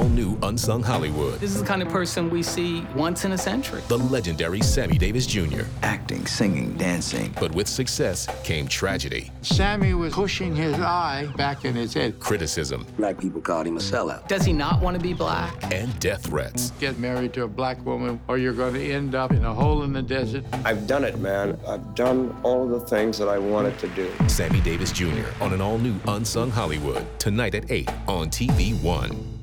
all-new Unsung Hollywood. This is the kind of person we see once in a century. The legendary Sammy Davis Jr. Acting, singing, dancing. But with success came tragedy. Sammy was pushing his eye back in his head. Criticism. Black people called him a sellout. Does he not want to be black? And death threats. Get married to a black woman or you're going to end up in a hole in the desert. I've done it, man. I've done all of the things that I wanted to do. Sammy Davis Jr. on an all-new Unsung Hollywood, tonight at 8 on TV1.